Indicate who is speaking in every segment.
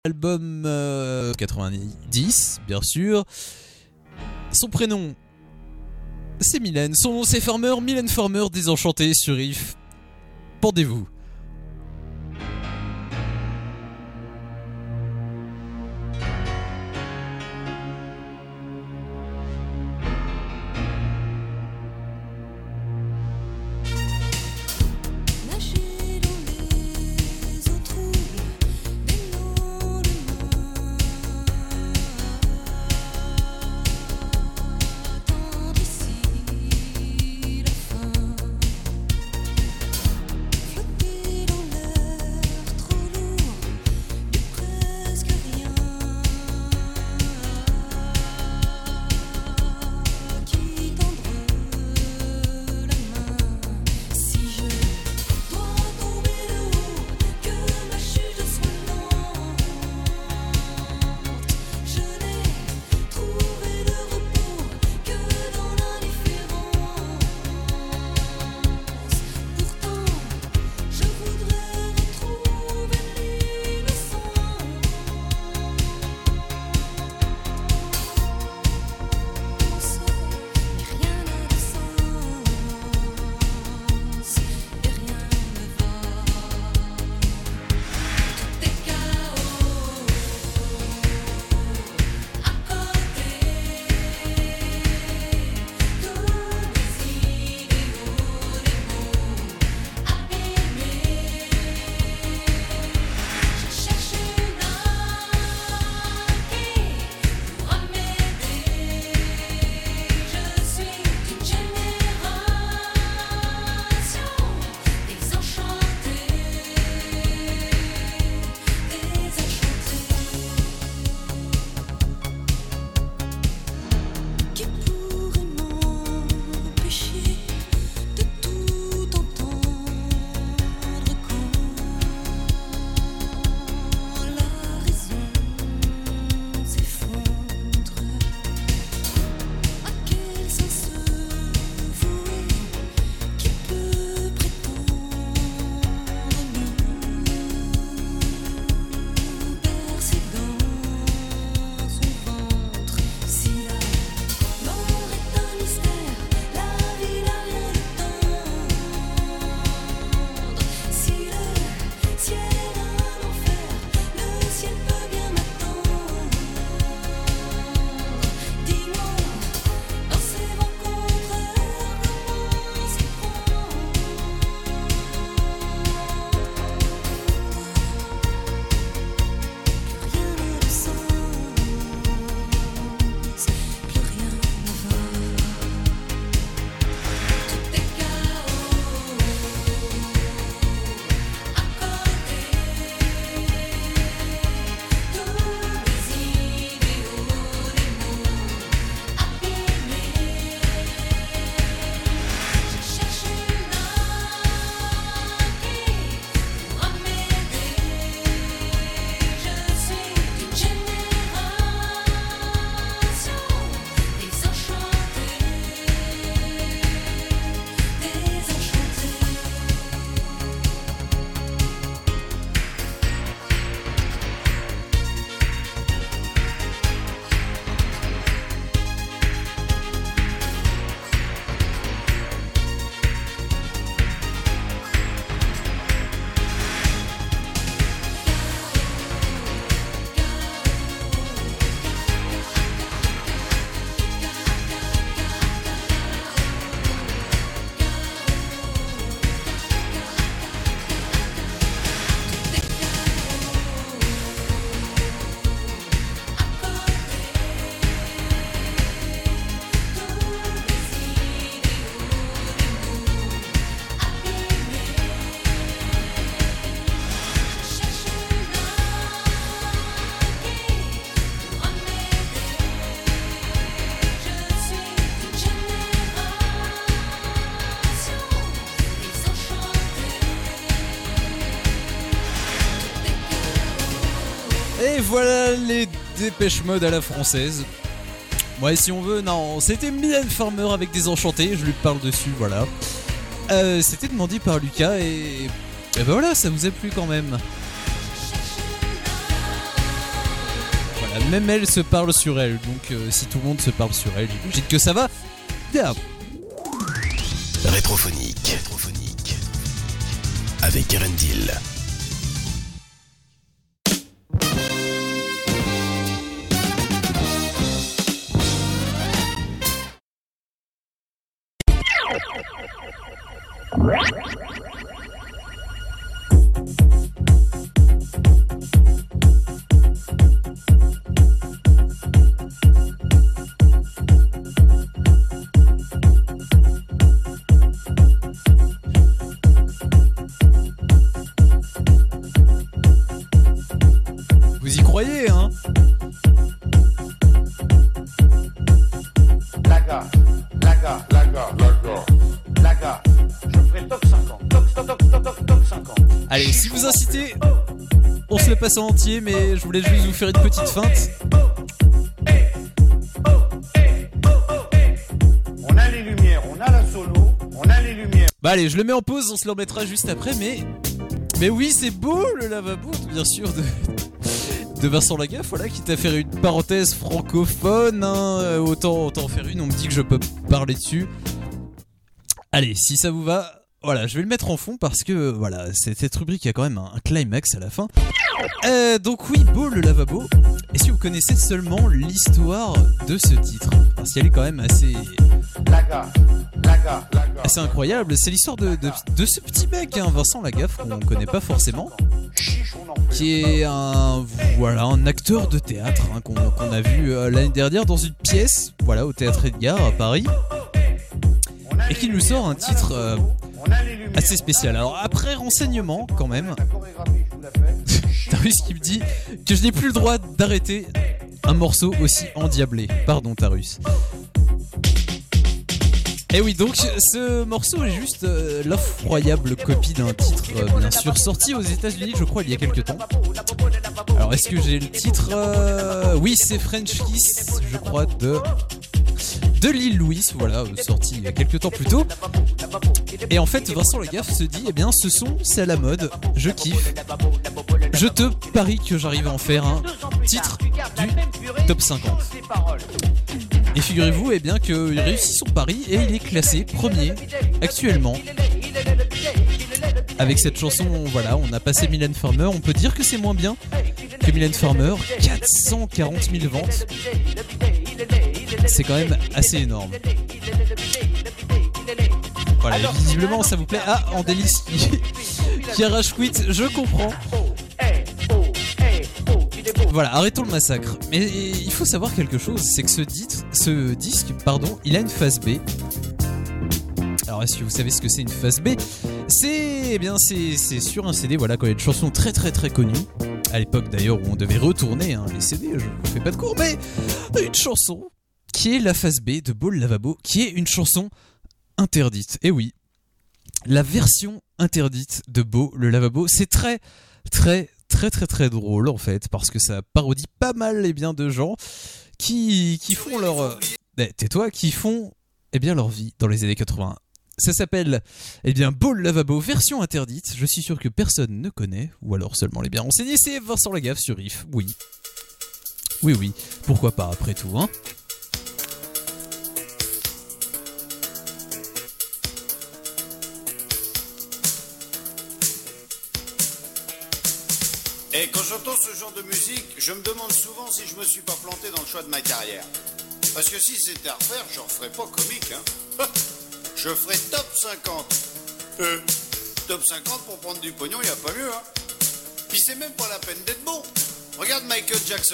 Speaker 1: Album 90, bien sûr. Son prénom, c'est Mylène. Son nom, c'est Farmer. Mylène Farmer, Désenchantée sur If. Pendez-vous. Et voilà les Dépêche Mode à la française. Ouais, si on veut, non, c'était Mylène Farmer avec Désenchantée, je lui parle dessus, voilà. C'était demandé par Lucas et ben voilà, ça vous a plu quand même. Voilà, même elle se parle sur elle, donc si tout le monde se parle sur elle, j'imagine que ça va bien.
Speaker 2: Rétrophonique. Avec Erendil.
Speaker 1: Vous y croyez, hein?
Speaker 3: Laga, je ferai top 50, top 50.
Speaker 1: Allez, si vous incitez, on se le passe en entier, mais je voulais juste vous faire une petite feinte.
Speaker 3: On a les lumières, on a la solo, on a les lumières.
Speaker 1: Bah allez, je le mets en pause, on se le remettra juste après, mais oui, c'est beau le lavabo, bien sûr, de Vincent Lagaffe, voilà, qui t'a fait une parenthèse francophone, hein, autant en faire une, on me dit que je peux parler dessus. Allez, si ça vous va, voilà, je vais le mettre en fond parce que, voilà, cette rubrique a quand même un climax à la fin. Donc oui, beau le lavabo. Et si vous connaissez seulement l'histoire de ce titre, parce qu'elle est quand même assez incroyable, c'est l'histoire de ce petit mec, hein, Vincent Lagaffe, qu'on ne connaît pas forcément, qui est un acteur de théâtre, hein, qu'on a vu l'année dernière dans une pièce, voilà, au Théâtre Edgar à Paris, et qui nous sort un titre assez spécial. Alors après renseignement quand même, Tarus qui me dit que je n'ai plus le droit d'arrêter un morceau aussi endiablé. Pardon Tarus. Et oui, donc ce morceau est juste l'effroyable copie d'un titre bien sûr sorti aux États-Unis, je crois, il y a quelques temps. Alors est-ce que j'ai le titre Oui, c'est French Kiss, je crois, de Lil Louis, voilà, sorti il y a quelques temps plus tôt. Et en fait, Vincent Lagaffe se dit, eh bien, ce son, c'est à la mode, je kiffe. Je te parie que j'arrive à en faire un titre du top 50. Et figurez-vous, eh bien, qu'il réussit son pari et il est classé premier actuellement. Avec cette chanson, voilà, on a passé Mylène Farmer. On peut dire que c'est moins bien que Mylène Farmer. 440 000 ventes. C'est quand même assez énorme. Voilà, visiblement ça vous plaît. Ah, Andélis qui arrache quit, je comprends. Voilà, arrêtons le massacre. Mais il faut savoir quelque chose, c'est que ce disque, il a une face B. Alors est-ce que vous savez ce que c'est une face B? C'est sur un CD, voilà, quand il y a une chanson très très très connue. À l'époque d'ailleurs où on devait retourner les CD, je ne fais pas de cours, mais une chanson qui est la face B de Beau le lavabo, qui est une chanson interdite. Et oui, la version interdite de Beau le lavabo, c'est très très très très très drôle en fait, parce que ça parodie pas mal de gens qui font leur tais-toi, qui font leur vie dans les années 80. Ça s'appelle Beau le lavabo version interdite. Je suis sûr que personne ne connaît, ou alors seulement les bien renseignés. C'est Vincent Lagaffe sur Riff. Oui, pourquoi pas après tout, hein.
Speaker 4: Et quand j'entends ce genre de musique, je me demande souvent si je me suis pas planté dans le choix de ma carrière. Parce que si c'était à refaire, j'en ferais pas comique, hein. Je ferais top 50. Top 50 pour prendre du pognon, y a pas mieux, hein. Puis c'est même pas la peine d'être bon. Regarde Michael Jackson.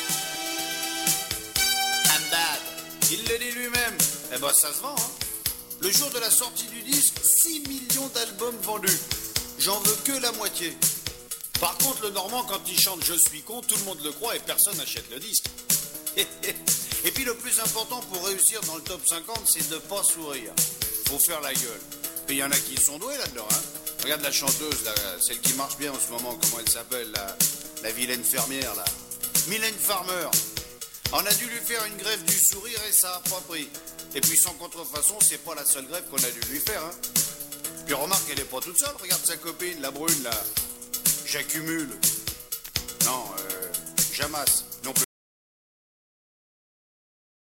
Speaker 4: I'm bad. Il le dit lui-même. Eh ben ça se vend, hein. Le jour de la sortie du disque, 6 millions d'albums vendus. J'en veux que la moitié. Par contre, le Normand, quand il chante « Je suis con », tout le monde le croit et personne n'achète le disque. Et puis le plus important pour réussir dans le top 50, c'est de pas sourire. Faut faire la gueule. Et il y en a qui sont doués là-dedans, hein. Regarde la chanteuse, là, celle qui marche bien en ce moment, comment elle s'appelle, la vilaine fermière, là. Mylène Farmer. On a dû lui faire une greffe du sourire et ça a pas pris. Et puis sans contrefaçon, c'est pas la seule greffe qu'on a dû lui faire, hein. Puis remarque, elle est pas toute seule. Regarde sa copine, la brune, là. J'accumule. Non, j'amasse. Non plus.